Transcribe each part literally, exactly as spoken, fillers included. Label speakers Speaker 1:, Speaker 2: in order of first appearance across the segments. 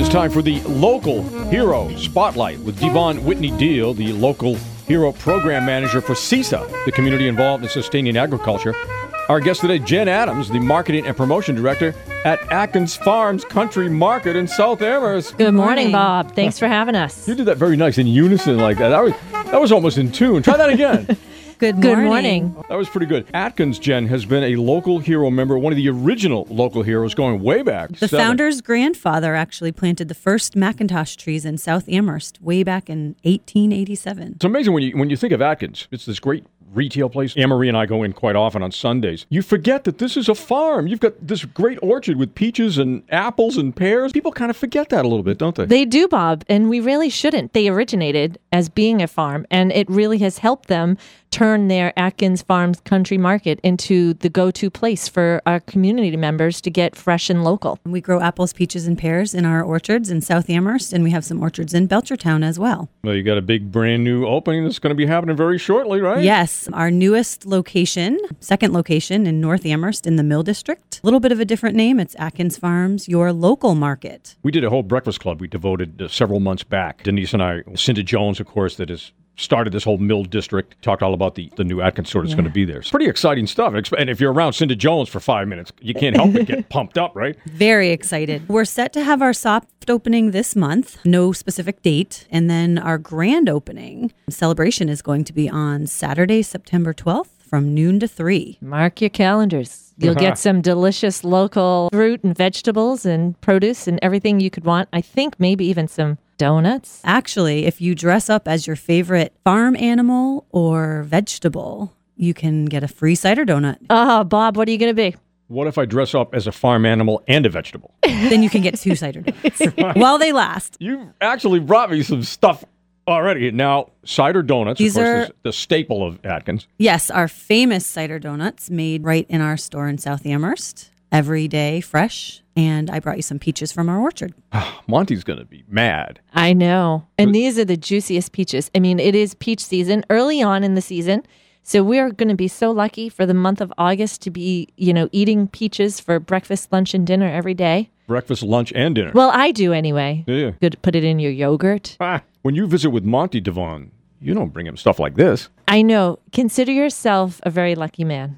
Speaker 1: time for the Local Hero Spotlight with Devon Whitney Deal, the Local Hero Program Manager for CISA, the community involved in sustaining agriculture. Our guest today, Jen Adams, the Marketing and Promotion Director at Atkins Farms Country Market in South Amherst.
Speaker 2: Good morning, Bob. Thanks for having us.
Speaker 1: You did that very nice in unison like that. That was, that was almost in tune. Try that again.
Speaker 2: Good morning. Good morning.
Speaker 1: That was pretty good. Atkins, Jen, has been a Local Hero member, one of the original Local Heroes going way back.
Speaker 3: The
Speaker 1: Seven.
Speaker 3: founder's grandfather actually planted the first Macintosh trees in South Amherst way back in eighteen eighty-seven.
Speaker 1: It's amazing when you when you think of Atkins. It's this great retail place. Anne-Marie and I go in quite often on Sundays. You forget that this is a farm. You've got this great orchard with peaches and apples and pears. People kind of forget that a little bit, don't they?
Speaker 2: They do, Bob, and we really shouldn't. They originated as being a farm, and it really has helped them turn their Atkins Farms Country Market into the go-to place for our community members to get fresh and local.
Speaker 3: We grow apples, peaches, and pears in our orchards in South Amherst, and we have some orchards in Belchertown as well.
Speaker 1: Well, you got a big brand new opening that's going to be happening very shortly, right?
Speaker 3: Yes. Our newest location, second location in North Amherst in the Mill District. A little bit of a different name. It's Atkins Farms, your local market.
Speaker 1: We did a whole breakfast club we devoted uh, several months back. Denise and I, Cindy Jones, of course, that is started this whole Mill District, talked all about the, the new Atkins store that's yeah. going to be there. It's pretty exciting stuff. And if you're around Cindy Jones for five minutes, you can't help but get pumped up, right?
Speaker 3: Very excited. We're set to have our soft opening this month, no specific date. And then our grand opening celebration is going to be on Saturday, September twelfth from noon to three.
Speaker 2: Mark your calendars. You'll get some delicious local fruit and vegetables and produce and everything you could want. I think maybe even some donuts.
Speaker 3: Actually, if you dress up as your favorite farm animal or vegetable, you can get a free cider donut.
Speaker 2: Oh, Bob, what are you going to be?
Speaker 1: What if I dress up as a farm animal and a vegetable?
Speaker 3: Then you can get two cider donuts while they last.
Speaker 1: You actually brought me some stuff already. Now, cider donuts,
Speaker 3: These
Speaker 1: of course,
Speaker 3: are
Speaker 1: is the staple of Atkins.
Speaker 3: Yes, our famous cider donuts made right in our store in South Amherst. Every day, fresh. And I brought you some peaches from our orchard.
Speaker 1: Monty's going to be mad.
Speaker 2: I know. And these are the juiciest peaches. I mean, it is peach season early on in the season. So we're going to be so lucky for the month of August to be, you know, eating peaches for breakfast, lunch, and dinner every day.
Speaker 1: Breakfast, lunch, and dinner.
Speaker 2: Well, I do anyway.
Speaker 1: Yeah.
Speaker 2: Good. Put it in your yogurt.
Speaker 1: Ah, when you visit with Monty Devon, you don't bring him stuff like this.
Speaker 2: I know. Consider yourself a very lucky man.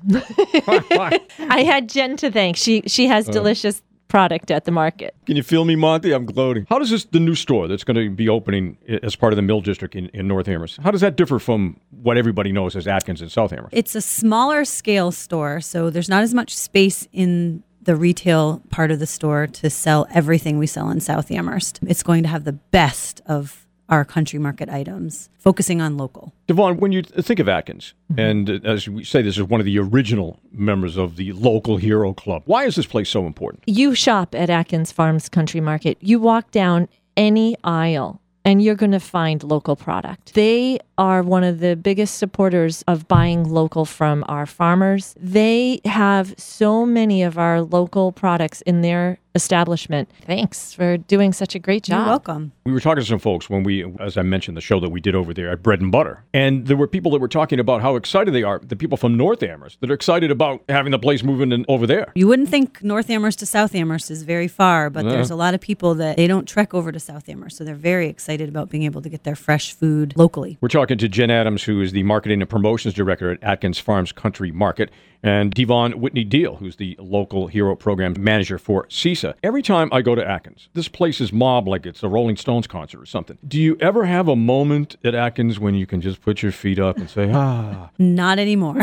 Speaker 2: I had Jen to thank. She she has uh, delicious product at the market.
Speaker 1: Can you feel me, Monty? I'm gloating. How does this, the new store that's going to be opening as part of the Mill District in, in North Amherst, how does that differ from what everybody knows as Atkins in South Amherst?
Speaker 3: It's a smaller scale store, so there's not as much space in the retail part of the store to sell everything we sell in South Amherst. It's going to have the best of our country market items, focusing on local.
Speaker 1: Devon, when you think of Atkins, mm-hmm. and as we say, this is one of the original members of the Local Hero Club. Why is this place so important?
Speaker 2: You shop at Atkins Farms Country Market. You walk down any aisle and you're going to find local product. They are one of the biggest supporters of buying local from our farmers. They have so many of our local products in their establishment. Thanks for doing such a great job.
Speaker 3: You're welcome.
Speaker 1: We were talking to some folks when we, as I mentioned, the show that we did over there at Bread and Butter. And there were people that were talking about how excited they are, the people from North Amherst, that are excited about having the place moving in over there.
Speaker 3: You wouldn't think North Amherst to South Amherst is very far, but yeah. there's a lot of people that they don't trek over to South Amherst. So they're very excited about being able to get their fresh food locally.
Speaker 1: We're talking to Jen Adams, who is the Marketing and Promotions Director at Atkins Farms Country Market, and Devon Whitney Deal, who's the Local Hero Program Manager for CISA. Every time I go to Atkins, this place is mobbed like it's a Rolling Stones concert or something. Do you ever have a moment at Atkins when you can just put your feet up and say, ah?
Speaker 3: Not anymore.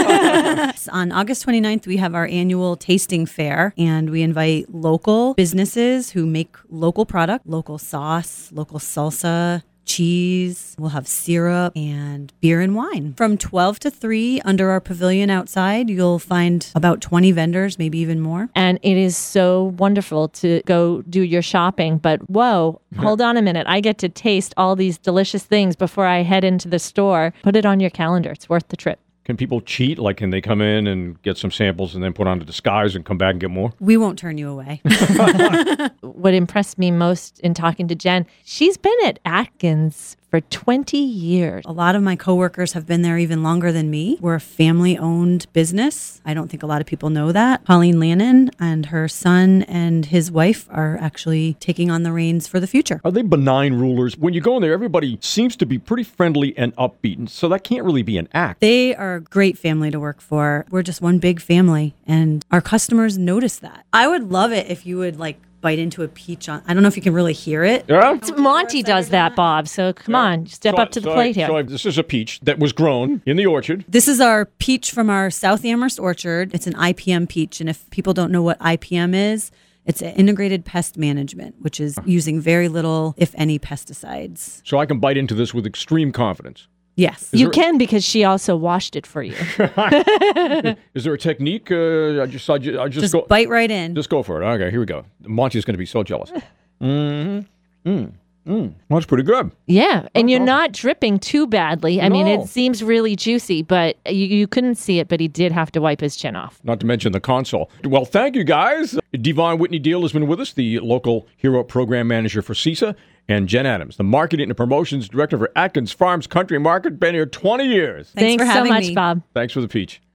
Speaker 3: On August twenty-ninth, we have our annual tasting fair, and we invite local businesses who make local product, local sauce, local salsa, cheese. We'll have syrup and beer and wine. From twelve to three, under our pavilion outside, you'll find about twenty vendors, maybe even more.
Speaker 2: And it is so wonderful to go do your shopping. But whoa, hold on a minute. I get to taste all these delicious things before I head into the store. Put it on your calendar. It's worth the trip.
Speaker 1: Can people cheat? Like, can they come in and get some samples and then put on a disguise and come back and get more?
Speaker 3: We won't turn you away.
Speaker 2: What impressed me most in talking to Jen, she's been at Atkins for twenty years.
Speaker 3: A lot of my coworkers have been there even longer than me. We're a family-owned business. I don't think a lot of people know that. Pauline Lannon and her son and his wife are actually taking on the reins for the future.
Speaker 1: Are they benign rulers? When you go in there, everybody seems to be pretty friendly and upbeat, and so that can't really be an act.
Speaker 3: They are a great family to work for. We're just one big family, and our customers notice that. I would love it if you would like bite into a peach on. I don't know if you can really hear it.
Speaker 1: Yeah?
Speaker 2: Monty does that, Bob. So come
Speaker 1: Yeah.
Speaker 2: on, step
Speaker 1: So-
Speaker 2: up to the
Speaker 1: so I-
Speaker 2: plate here.
Speaker 1: So I- this is a peach that was grown in the orchard.
Speaker 3: This is our peach from our South Amherst orchard. It's an I P M peach. And if people don't know what I P M is, it's an integrated pest management, which is using very little, if any, pesticides.
Speaker 1: So I can bite into this with extreme confidence.
Speaker 3: Yes.
Speaker 2: You
Speaker 1: there-
Speaker 2: can because she also washed it for you.
Speaker 1: Is there a technique? Uh, I just, I just, I just,
Speaker 3: Just
Speaker 1: go,
Speaker 3: bite right in.
Speaker 1: just go for it. Okay, here we go. Monty's going to be so jealous. Mm-hmm. Mm. Mm. That's pretty good.
Speaker 2: Yeah, and you're not dripping too badly. I mean,
Speaker 1: No.
Speaker 2: it seems really juicy, but you, you couldn't see it, but he did have to wipe his chin off.
Speaker 1: Not to mention the console. Well, thank you guys. Devon Whitney Deal has been with us, the local hero program manager for CISA, and Jen Adams, the marketing and promotions director for Atkins Farms Country Market. Been here twenty years.
Speaker 3: Thanks for
Speaker 2: so
Speaker 3: having
Speaker 2: much,
Speaker 3: me.
Speaker 2: Bob.
Speaker 1: Thanks for the peach.